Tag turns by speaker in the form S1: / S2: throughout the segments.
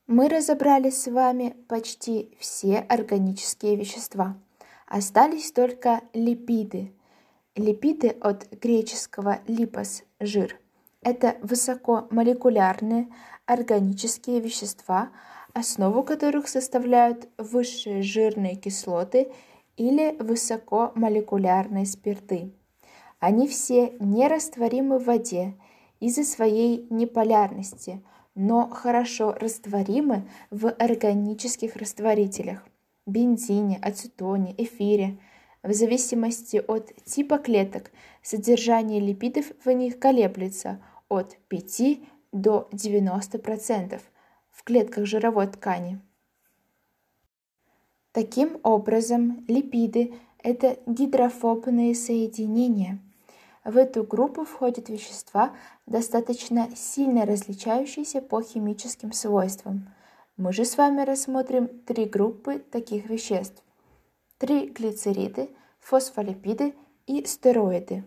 S1: Мы разобрали с вами почти все органические вещества. Остались только липиды. Липиды от греческого липос – жир. Это высокомолекулярные органические вещества, основу которых составляют высшие жирные кислоты или высокомолекулярные спирты. Они все нерастворимы в воде из-за своей неполярности, но хорошо растворимы в органических растворителях – бензине, ацетоне, эфире. В зависимости от типа клеток содержание липидов в них колеблется от 5 до 90% в клетках жировой ткани. Таким образом, липиды – это гидрофобные соединения. В эту группу входят вещества, достаточно сильно различающиеся по химическим свойствам. Мы же с вами рассмотрим три группы таких веществ: триглицериды, фосфолипиды и стероиды.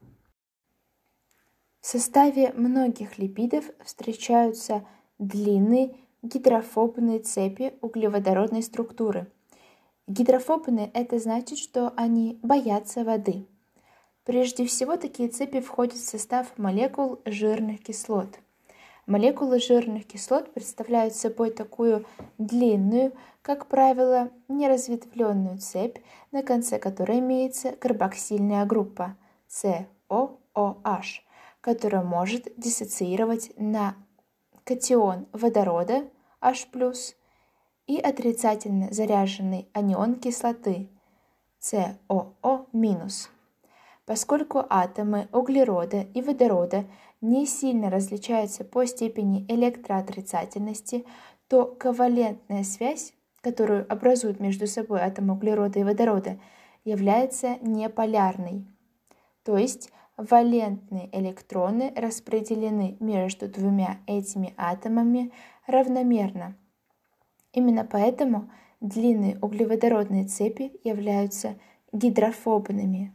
S1: В составе многих липидов встречаются длинные гидрофобные цепи углеводородной структуры. Гидрофобные – это значит, что они боятся воды. Прежде всего, такие цепи входят в состав молекул жирных кислот. Молекулы жирных кислот представляют собой такую длинную, как правило, неразветвленную цепь, на конце которой имеется карбоксильная группа COOH, которая может диссоциировать на катион водорода H+, и отрицательно заряженный анион кислоты COO-. Поскольку атомы углерода и водорода не сильно различаются по степени электроотрицательности, то ковалентная связь, которую образуют между собой атомы углерода и водорода, является неполярной. То есть валентные электроны распределены между двумя этими атомами равномерно. Именно поэтому длинные углеводородные цепи являются гидрофобными.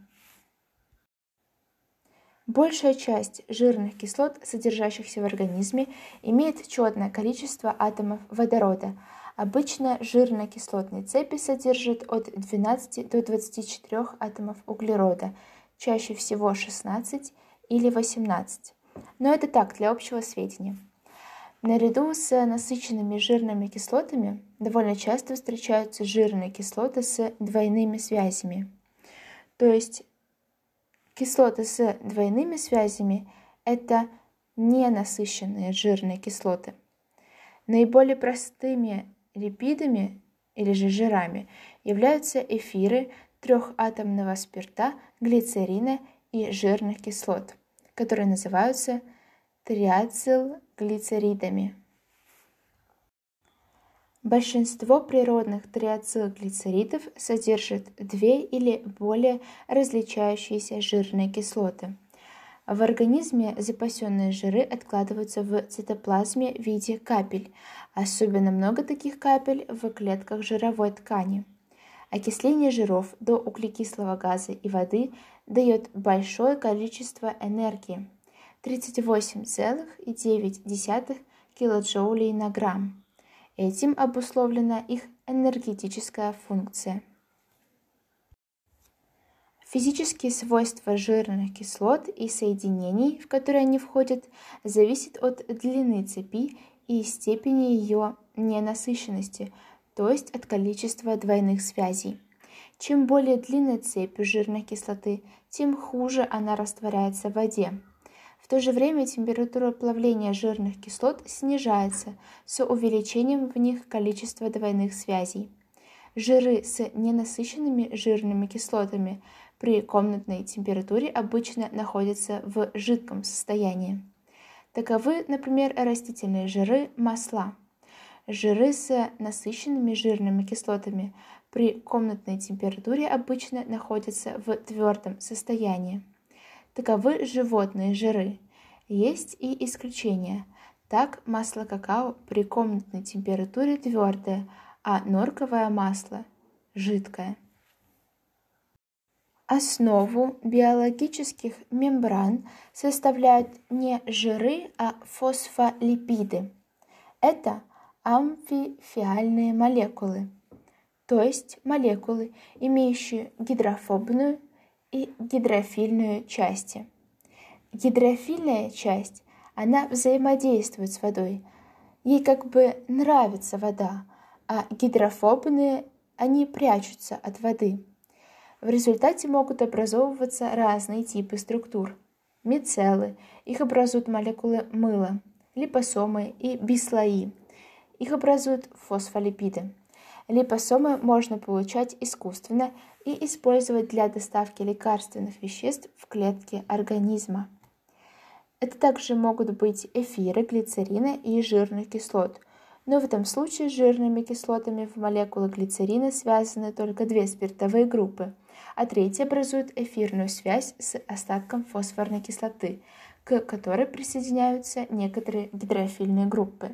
S1: Большая часть жирных кислот, содержащихся в организме, имеет четное количество атомов водорода. Обычно жирно-кислотные цепи содержат от 12 до 24 атомов углерода, чаще всего 16 или 18. Но это так, для общего сведения. Наряду с насыщенными жирными кислотами довольно часто встречаются жирные кислоты с двойными связями. То есть кислоты с двойными связями – это ненасыщенные жирные кислоты. Наиболее простыми липидами или же жирами являются эфиры трехатомного спирта, глицерина и жирных кислот, которые называются триацилглицеридами. Большинство природных триацилглицеридов содержат две или более различающиеся жирные кислоты. В организме запасенные жиры откладываются в цитоплазме в виде капель. Особенно много таких капель в клетках жировой ткани. Окисление жиров до углекислого газа и воды дает большое количество энергии – 38,9 килоджоулей на грамм. Этим обусловлена их энергетическая функция. Физические свойства жирных кислот и соединений, в которые они входят, зависят от длины цепи и степени ее ненасыщенности, то есть от количества двойных связей. Чем более длинная цепь жирной кислоты, тем хуже она растворяется в воде. В то же время температура плавления жирных кислот снижается с увеличением в них количества двойных связей. Жиры с ненасыщенными жирными кислотами при комнатной температуре обычно находятся в жидком состоянии. Таковы, например, растительные жиры, масла. Жиры с насыщенными жирными кислотами при комнатной температуре обычно находятся в твердом состоянии. Таковы животные жиры. Есть и исключения. Так, масло какао при комнатной температуре твердое, а норковое масло жидкое. Основу биологических мембран составляют не жиры, а фосфолипиды. Это амфифиальные молекулы, то есть молекулы, имеющие гидрофобную и гидрофильную части. Гидрофильная часть, она взаимодействует с водой, ей как бы нравится вода, а гидрофобные, они прячутся от воды. В результате могут образовываться разные типы структур. Мицеллы, их образуют молекулы мыла, липосомы и бислои, их образуют фосфолипиды. Липосомы можно получать искусственно и использовать для доставки лекарственных веществ в клетки организма. Это также могут быть эфиры, глицерина и жирных кислот. Но в этом случае с жирными кислотами в молекулы глицерина связаны только две спиртовые группы, а третья образует эфирную связь с остатком фосфорной кислоты, к которой присоединяются некоторые гидрофильные группы.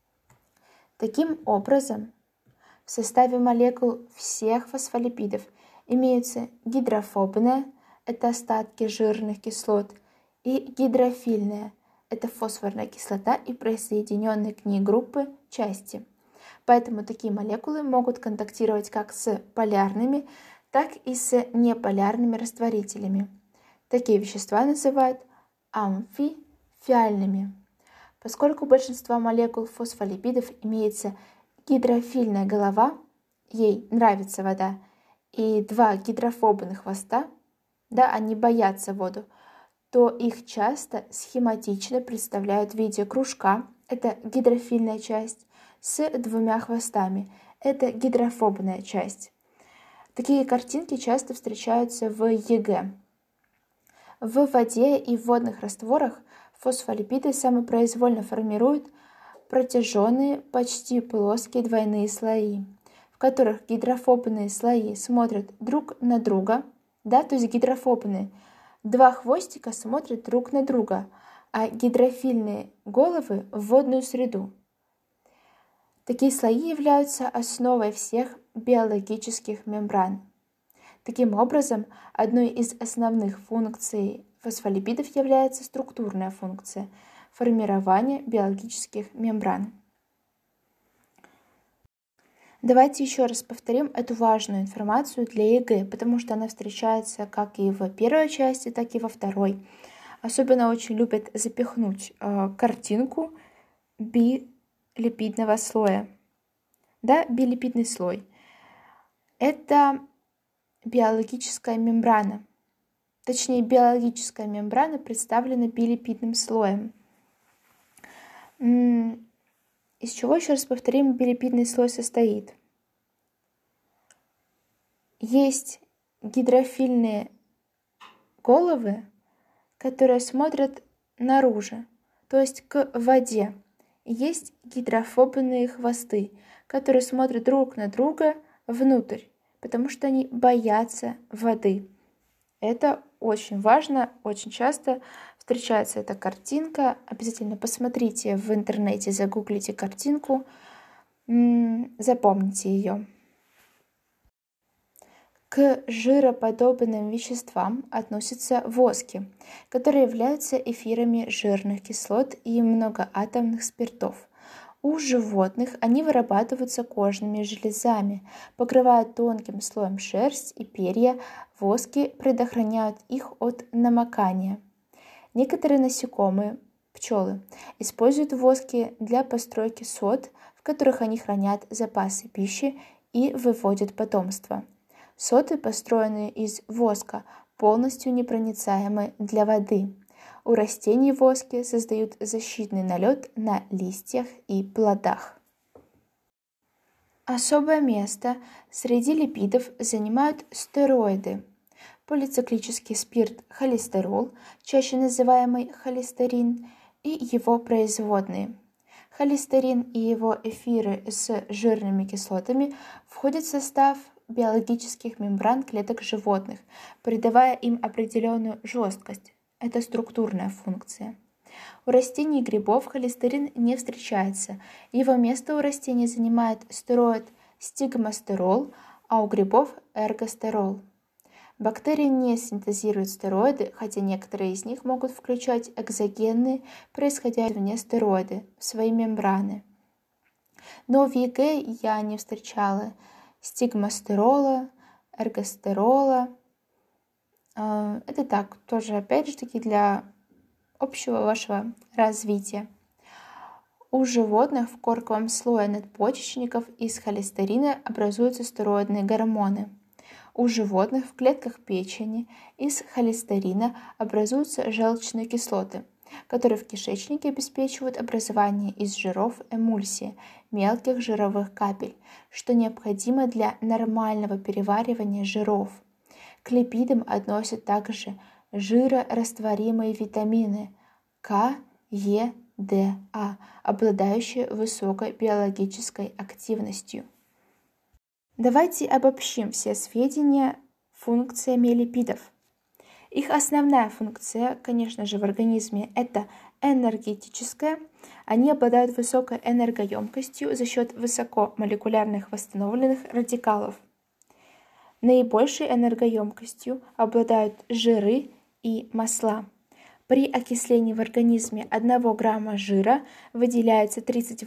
S1: Таким образом, в составе молекул всех фосфолипидов имеются гидрофобная, это остатки жирных кислот, и гидрофильная, это фосфорная кислота и присоединенные к ней группы части. Поэтому такие молекулы могут контактировать как с полярными, так и с неполярными растворителями. Такие вещества называют амфифиальными. Поскольку у большинства молекул фосфолипидов имеется гидрофильная голова, ей нравится вода, и два гидрофобных хвоста, они боятся воду, то их часто схематично представляют в виде кружка, это гидрофильная часть, с двумя хвостами, это гидрофобная часть. Такие картинки часто встречаются в ЕГЭ. В воде и в водных растворах фосфолипиды самопроизвольно формируют протяженные, почти плоские двойные слои, в которых гидрофобные слои смотрят друг на друга, то есть гидрофобные, два хвостика смотрят друг на друга, а гидрофильные головы в водную среду. Такие слои являются основой всех биологических мембран. Таким образом, одной из основных функций фосфолипидов является структурная функция – формирование биологических мембран. Давайте еще раз повторим эту важную информацию для ЕГЭ, потому что она встречается как и в первой части, так и во второй. Особенно очень любят запихнуть картинку билипидного слоя. Билипидный слой. Это биологическая мембрана. Точнее, биологическая мембрана представлена билипидным слоем. Из чего, еще раз повторим, билипидный слой состоит? Есть гидрофильные головы, которые смотрят наружу, то есть к воде. Есть гидрофобные хвосты, которые смотрят друг на друга внутрь, потому что они боятся воды. Это очень важно, очень часто встречается эта картинка. Обязательно посмотрите в интернете, загуглите картинку, запомните ее. К жироподобным веществам относятся воски, которые являются эфирами жирных кислот и многоатомных спиртов. У животных они вырабатываются кожными железами, покрывая тонким слоем шерсть и перья, воски предохраняют их от намокания. Некоторые насекомые, пчелы, используют воски для постройки сот, в которых они хранят запасы пищи и выводят потомство. Соты, построенные из воска, полностью непроницаемы для воды. У растений воски создают защитный налет на листьях и плодах. Особое место среди липидов занимают стероиды. Полициклический спирт холестерол, чаще называемый холестерин, и его производные. Холестерин и его эфиры с жирными кислотами входят в состав биологических мембран клеток животных, придавая им определенную жесткость. Это структурная функция. У растений и грибов холестерин не встречается. Его место у растений занимает стероид стигмастерол, а у грибов эргостерол. Бактерии не синтезируют стероиды, хотя некоторые из них могут включать экзогенные, происходящие вне стероиды, в свои мембраны. Но в ЕГЭ я не встречала стигмастерола, эргостерола. Это так, тоже опять же таки для общего вашего развития. У животных в корковом слое надпочечников из холестерина образуются стероидные гормоны. У животных в клетках печени из холестерина образуются желчные кислоты, которые в кишечнике обеспечивают образование из жиров эмульсии, мелких жировых капель, что необходимо для нормального переваривания жиров. К липидам относят также жирорастворимые витамины К, Е, Д, А, обладающие высокой биологической активностью. Давайте обобщим все сведения функциями липидов. Их основная функция, конечно же, в организме – это энергетическая. Они обладают высокой энергоемкостью за счет высокомолекулярных восстановленных радикалов. Наибольшей энергоемкостью обладают жиры и масла. При окислении в организме 1 грамма жира выделяется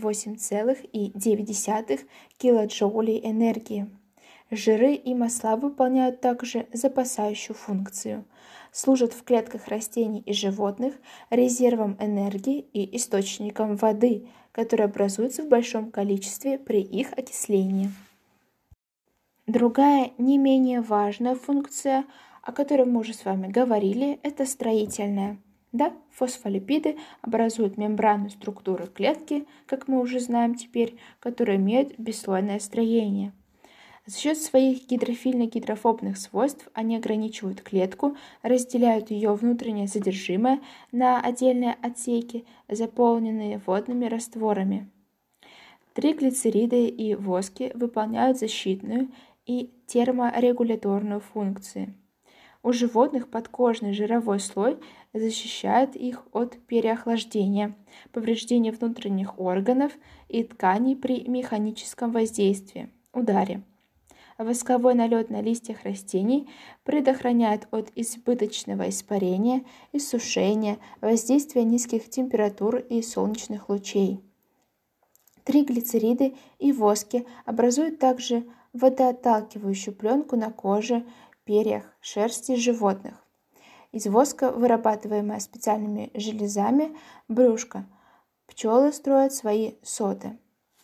S1: 38,9 килоджоулей энергии. Жиры и масла выполняют также запасающую функцию, служат в клетках растений и животных резервом энергии и источником воды, который образуется в большом количестве при их окислении. Другая, не менее важная функция, о которой мы уже с вами говорили, это строительная. Да, фосфолипиды образуют мембранную структуру клетки, как мы уже знаем теперь, которые имеют бесслойное строение. За счет своих гидрофильно-гидрофобных свойств они ограничивают клетку, разделяют ее внутреннее содержимое на отдельные отсеки, заполненные водными растворами. Триглицериды и воски выполняют защитную и терморегуляторную функции. У животных подкожный жировой слой защищает их от переохлаждения, повреждения внутренних органов и тканей при механическом воздействии, ударе. Восковой налет на листьях растений предохраняет от избыточного испарения, иссушения, воздействия низких температур и солнечных лучей. Триглицериды и воски образуют также водоотталкивающую пленку на коже, перьях, шерсти животных. Из воска, вырабатываемое специальными железами, брюшка, пчелы строят свои соты.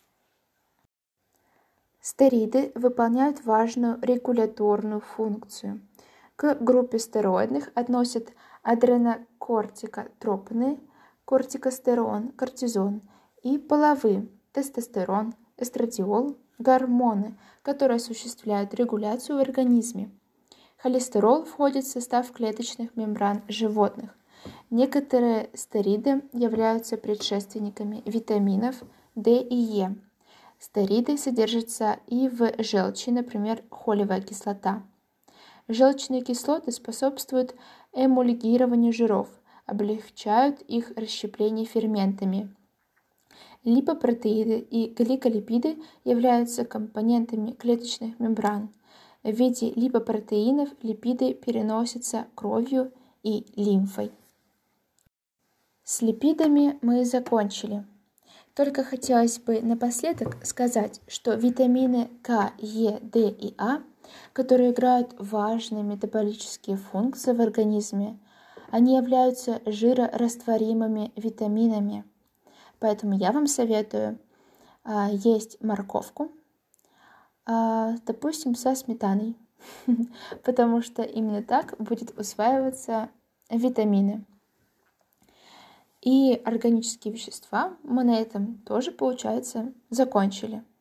S1: Стериды выполняют важную регуляторную функцию. К группе стероидных относят адренокортикотропные, кортикостерон, кортизон и половые, тестостерон, эстрадиол, гормоны, которые осуществляют регуляцию в организме. Холестерол входит в состав клеточных мембран животных. Некоторые стериды являются предшественниками витаминов D и E. Стериды содержатся и в желчи, например, холевая кислота. Желчные кислоты способствуют эмульгированию жиров, облегчают их расщепление ферментами. Липопротеиды и гликолипиды являются компонентами клеточных мембран. В виде липопротеинов липиды переносятся кровью и лимфой. С липидами мы закончили. Только хотелось бы напоследок сказать, что витамины К, Е, Д и А, которые играют важные метаболические функции в организме, они являются жирорастворимыми витаминами. Поэтому я вам советую есть морковку, допустим, со сметаной, потому что именно так будет усваиваться витамины. И органические вещества мы на этом тоже, получается, закончили.